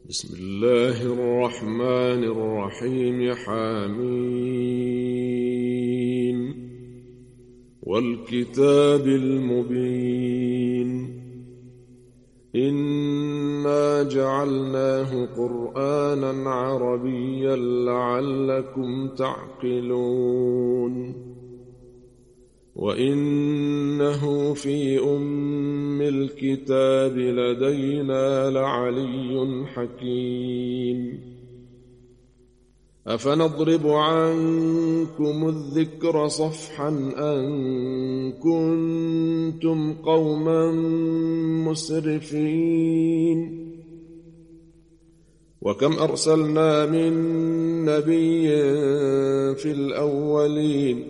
بسم الله الرحمن الرحيم. حميم والكتاب المبين إنا جعلناه قرآنا عربيا لعلكم تعقلون وإنه في أم الكتاب لدينا لعلي حكيم أفنضرب عنكم الذكر صفحا أن كنتم قوما مسرفين وكم أرسلنا من نبي في الأولين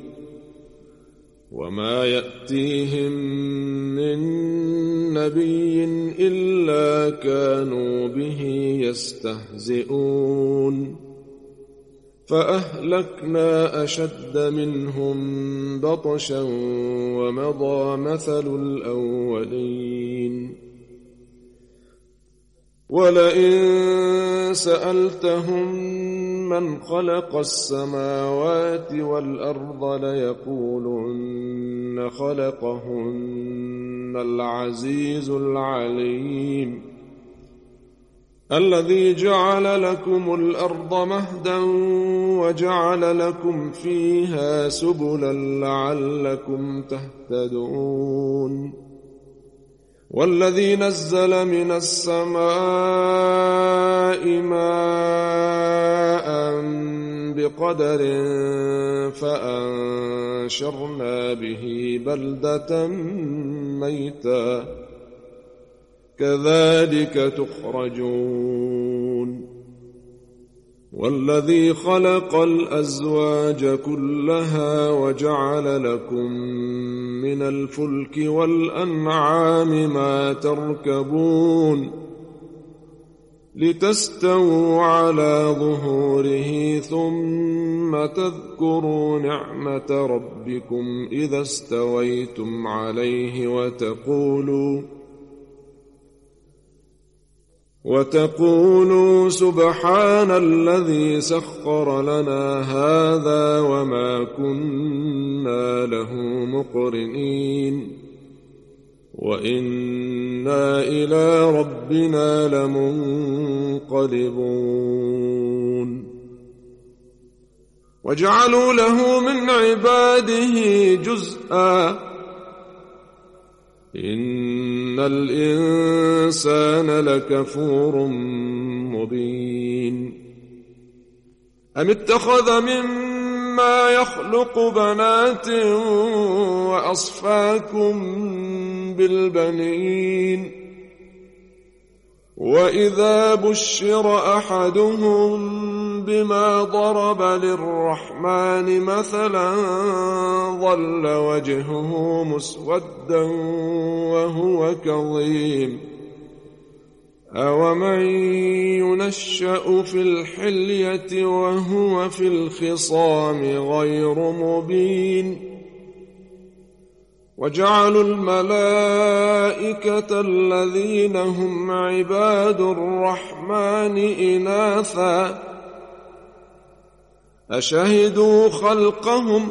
وما يأتيهم من نبي إلا كانوا به يستهزئون فأهلكنا أشد منهم بطشا ومضى مثل الأولين ولئن سألتهم من خلق السماوات والأرض ليقولن خلقهن العزيز العليم الذي جعل لكم الأرض مهدا وجعل لكم فيها سبلا لعلكم تهتدون والذي نزل من السماء ماء بقدر فأنشرنا به بلدة ميتا كذلك تخرجون والذي خلق الأزواج كلها وجعل لكم من الفلك والأنعام ما تركبون لتستووا على ظهوره ثم تذكروا نعمة ربكم إذا استويتم عليه وتقولوا سبحان الذي سخر لنا هذا وما كنا له مقرنين وإنا إلى ربنا لمنقلبون وجعلوا له من عباده جزءا إن الإنسان لكفور مبين أم اتخذ مما يخلق بنات وأصفاكم بالبنين وإذا بشر أحدهم بما ضرب للرحمن مثلا ظل وجهه مسودا وهو كظيم أومن ينشأ في الحلية وهو في الخصام غير مبين وجعلوا الملائكة الذين هم عباد الرحمن إناثا أشهدوا خلقهم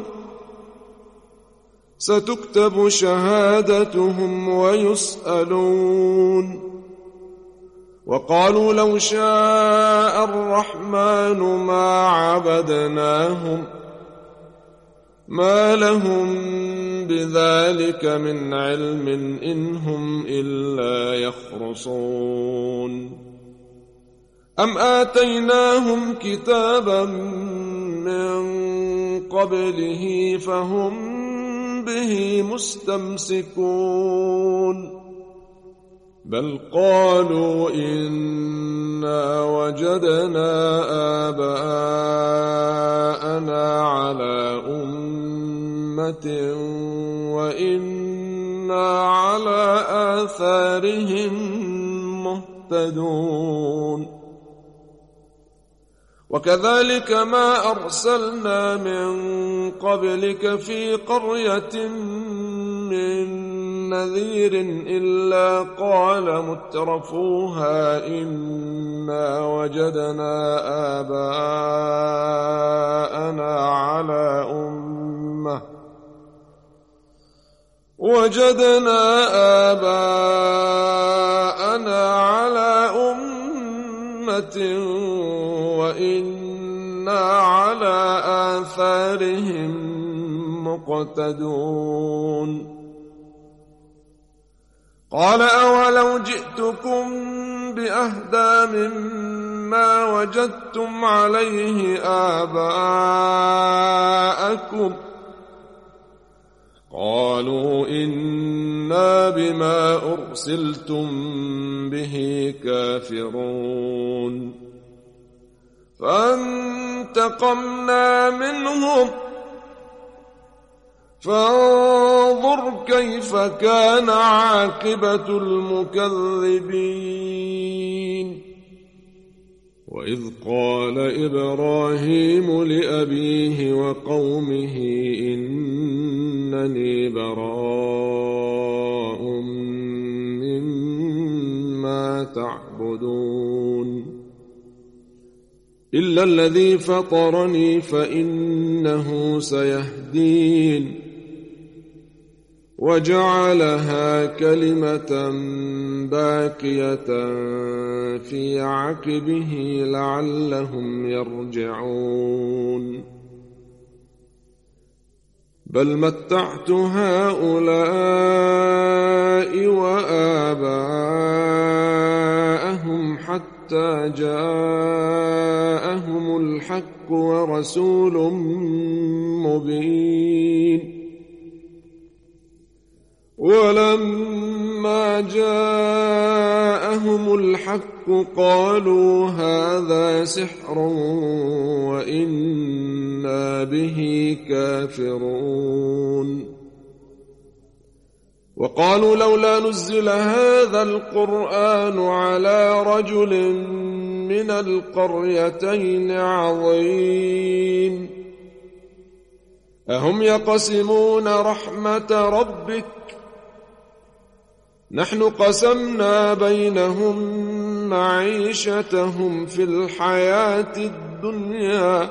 ستكتب شهادتهم ويسألون وقالوا لو شاء الرحمن ما عبدناهم ما لهم بذلك من علم إن هم إلا يخرصون أم آتيناهم كتابا من قبله فهم به مستمسكون بل قالوا إنا وجدنا آباءنا على أمة وإنا على آثارهم مهتدون وكذلك ما أرسلنا من قبلك في قرية من نذير إلا قال مترفوها إنا إنا وجدنا آباءنا على أمة وإنا على آثارهم مقتدون قال أولو جئتكم بأهدى مما وجدتم عليه آباءكم قالوا إنا بما أرسلتم به كافرون فانتقمنا منهم فانظر كيف كان عاقبة المكذبين وإذ قال إبراهيم لأبيه وقومه إنني براء مما تعبدون إلا الذي فطرني فإنه سيهدين وجعلها كلمة باقية في عقبه لعلهم يرجعون بل متعت هؤلاء وآباءهم حتى جاءهم الحق ورسول مبين ولما جاءهم الحق قالوا هذا سحر وإنا به كافرون وقالوا لولا نزل هذا القرآن على رجل من القريتين عظيم أهم يقسمون رحمة ربك نحن قسمنا بينهم معيشتهم في الحياة الدنيا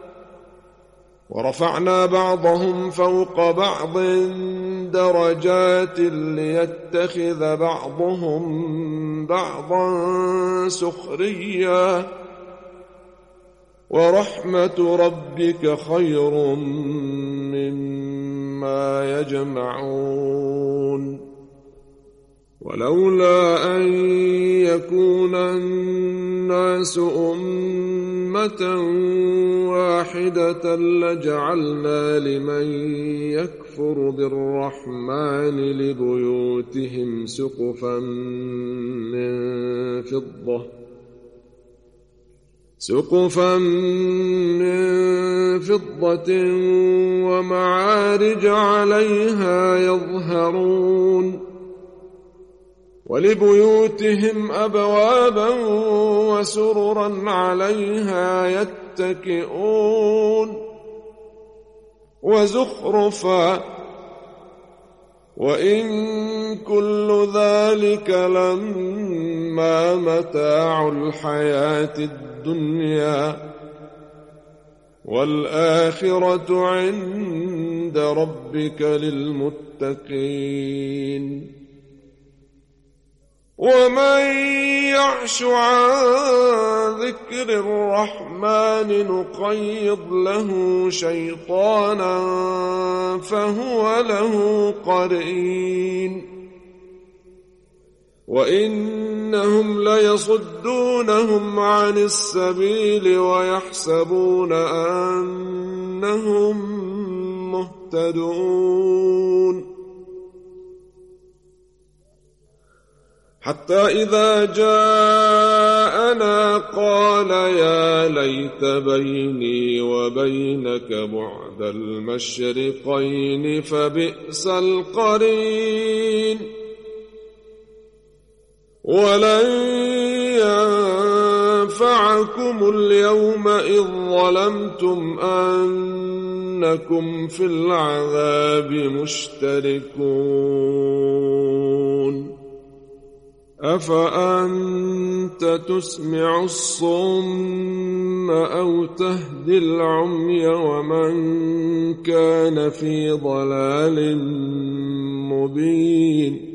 ورفعنا بعضهم فوق بعض درجات ليتخذ بعضهم بعضا سخريا ورحمة ربك خير مما يجمعون ولولا أن يكون الناس أمة واحدة لجعلنا لمن يكفر بالرحمن لبيوتهم سقفا من فضة ومعارج عليها يظهرون ولبيوتهم أبوابا وسررا عليها يتكئون وزخرفا وإن كل ذلك لما متاع الحياة الدنيا والآخرة عند ربك للمتقين ومن يعش عن ذكر الرحمن نقيض له شيطانا فهو له قرين وإنهم ليصدونهم عن السبيل ويحسبون أنهم مهتدون حتى إذا جاءنا قال يا ليت بيني وبينك بعد المشرقين فبئس القرين ولن ينفعكم اليوم إذ ظلمتم أنكم في العذاب مشتركون أفأنت تسمع الصم أو تهدي العمي ومن كان في ضلال مبين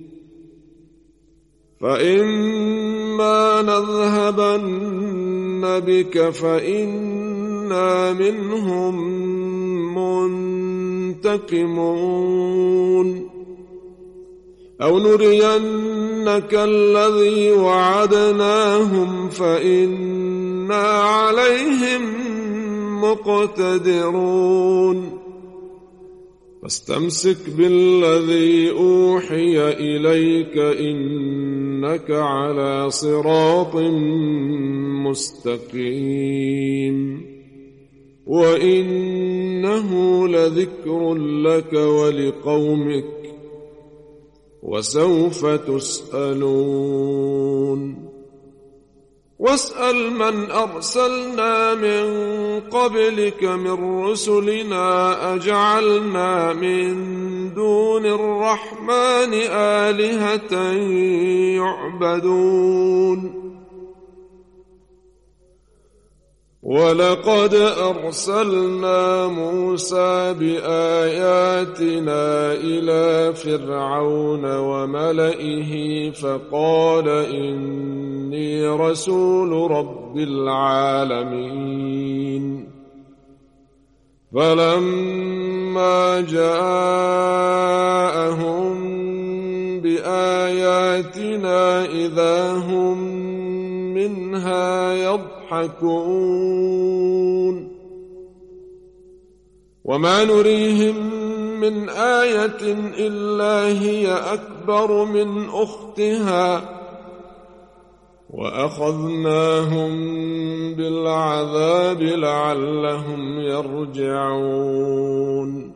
فإما نذهبن بك فإنا منهم منتقمون أو نرينك الذي وعدناهم فإنا عليهم مقتدرون فاستمسك بالذي أوحي إليك إنك على صراط مستقيم وإنه لذكر لك ولقومك وسوف تسألون واسأل من أرسلنا من قبلك من رسلنا أجعلنا من دون الرحمن آلهة يعبدون ولقد أرسلنا موسى بآياتنا إلى فرعون وملئه فقال إني رسول رب العالمين فلما جاءهم بآياتنا إذا هم منها يضحكون وما نريهم من آية إلا هي أكبر من أختها وأخذناهم بالعذاب لعلهم يرجعون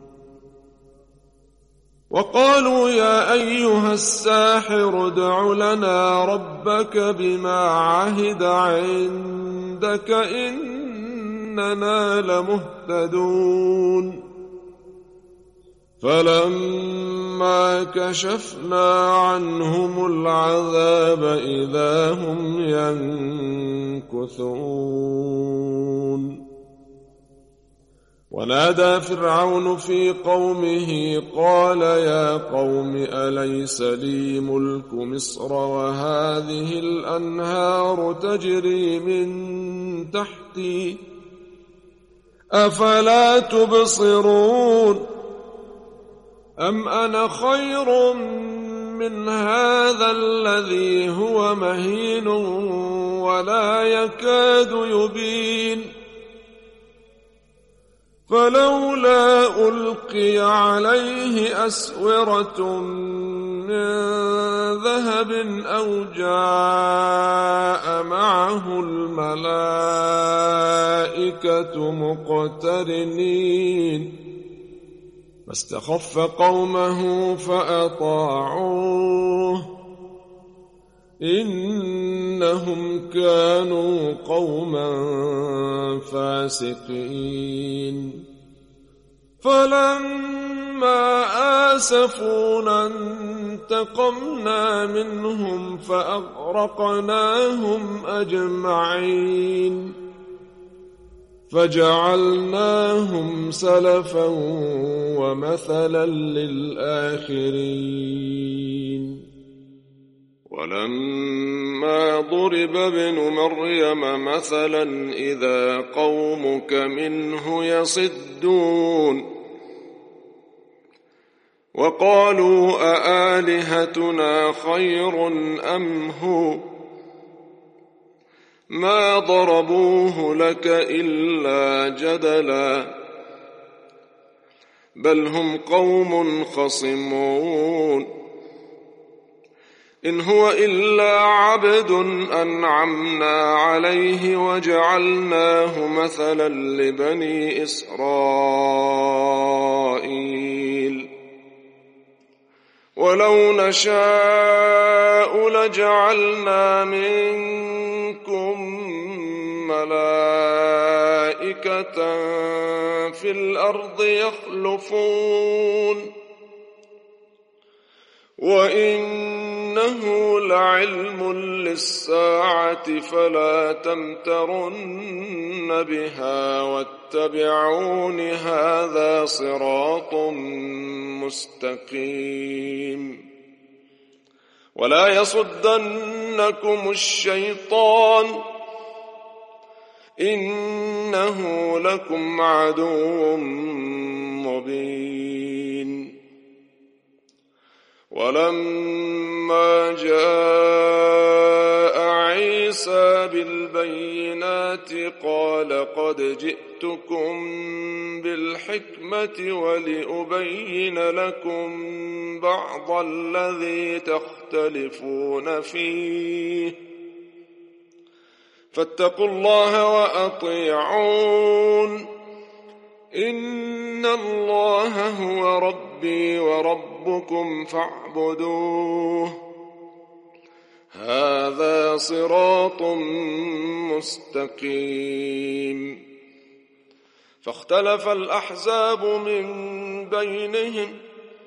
وقالوا يا أيها الساحر ادع لنا ربك بما عهد عندك إننا لمهتدون فلما كشفنا عنهم العذاب إذا هم ينكثون ونادى فرعون في قومه قال يا قوم أليس لي ملك مصر وهذه الأنهار تجري من تحتي أفلا تبصرون أم أنا خير من هذا الذي هو مهين ولا يكاد يبين فلولا ألقي عليه أسورة من ذهب أو جاء معه الملائكة مقترنين فاستخف قومه فأطاعوه إنهم كانوا قوما فاسقين فلما آسفونا انتقمنا منهم فأغرقناهم أجمعين فجعلناهم سلفا ومثلا للآخرين ولما ضرب ابن مريم مثلا إذا قومك منه يصدون وقالوا أآلهتنا خير أم هو ما ضربوه لك إلا جدلا بل هم قوم خصمون إن هو إلا عبد أنعمنا عليه وجعلناه مثلا لبني إسرائيل ولو نشاء لجعلنا منكم ملائكة في الأرض يخلفون وإنه وإنه لعلم للساعة فلا تمترن بها واتبعون هذا صراط مستقيم. ولا يصدنكم الشيطان إنه لكم عدو مبين. ولما جاء عيسى بالبينات قال قد جئتكم بالحكمة ولأبين لكم بعض الذي تختلفون فيه فاتقوا الله وأطيعون إن الله هو ربي وربكم فاعبدوه هذا صراط مستقيم. فاختلف الأحزاب من بينهم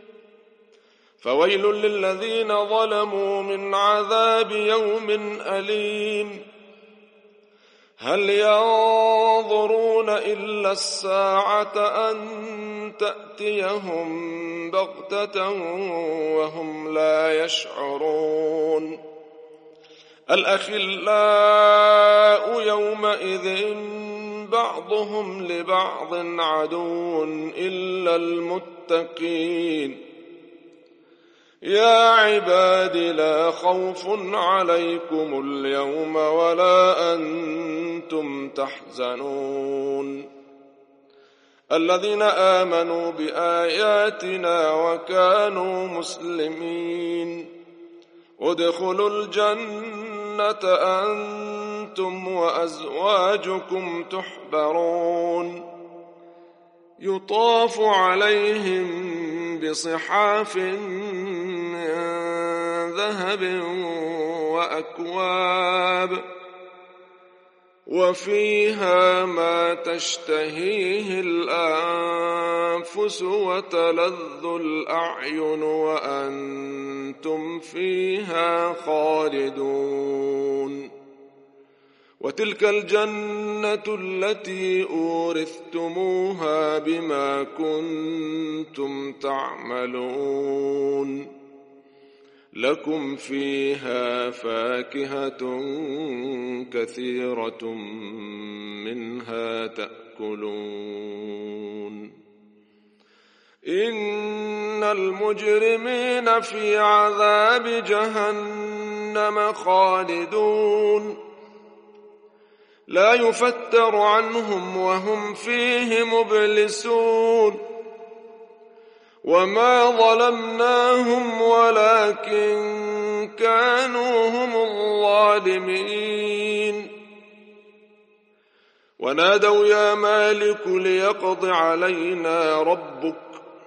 فويل للذين ظلموا من عذاب يوم أليم. هل ينظرون إلا الساعة أن تأتيهم بغتة وهم لا يشعرون. الأخلاء يومئذ بعضهم لبعض عدو إلا المتقين. يا عباد لا خوف عليكم اليوم ولا أنتم تحزنون الذين آمنوا بآياتنا وكانوا مسلمين ادخلوا الجنة أنتم وأزواجكم تحبرون يطاف عليهم بصحاف من ذهب وأكواب وفيها ما تشتهيه الأنفس وتلذ الأعين وأنتم فيها خالدون. وتلك الجنة التي أورثتموها بما كنتم تعملون لكم فيها فاكهة كثيرة منها تأكلون. إن المجرمين في عذاب جهنم خالدون لا يفتر عنهم وهم فيه مبلسون. وما ظلمناهم ولكن كانوا هم الظالمين. ونادوا يا مالك ليقض علينا ربك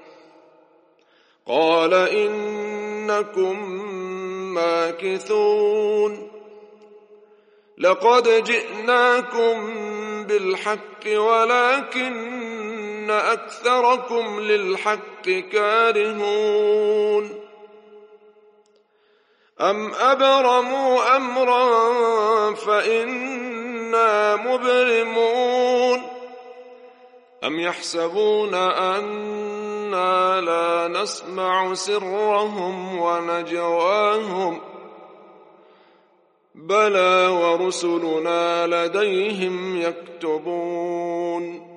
قال إنكم ماكثون. لقد جئناكم بالحق ولكن أكثركم للحق كارهون. أم أبرموا أمرا فإنا مبرمون أم يحسبون أنا لا نسمع سرهم ونجواهم بلى ورسلنا لديهم يكتبون.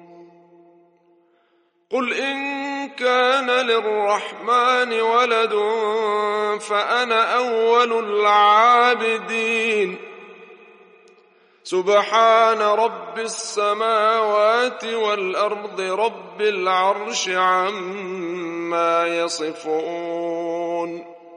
قل إن كان للرحمن ولد فأنا أول العابدين. سبحان رب السماوات والأرض رب العرش عما يصفون.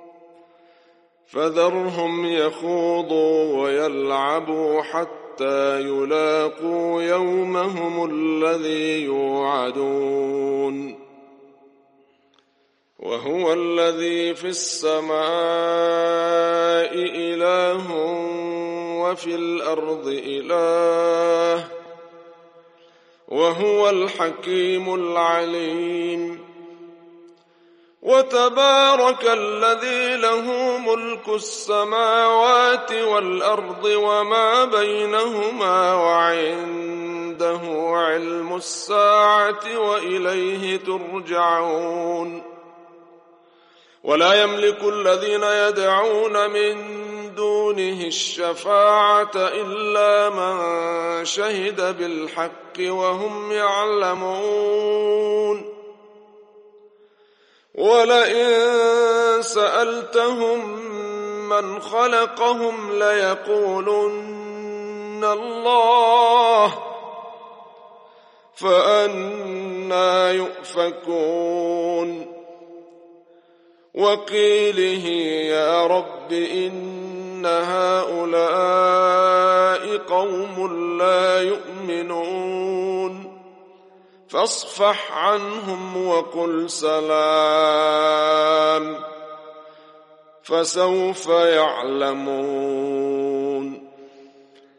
فذرهم يخوضوا ويلعبوا حتى يلاقوا يومهم الذي يوعدون. وهو الذي في السماء إله وفي الأرض إله وهو الحكيم العليم. وتبارك الذي له ملك السماوات والأرض وما بينهما وعنده علم الساعة وإليه ترجعون. ولا يملك الذين يدعون من دونه الشفاعة إلا من شهد بالحق وهم يعلمون. ولئن سألتهم من خلقهم ليقولن الله فأنى يؤفكون. وقيله يا رب إن هؤلاء قوم لا يؤمنون فاصفح عنهم وقل سلام فسوف يعلمون.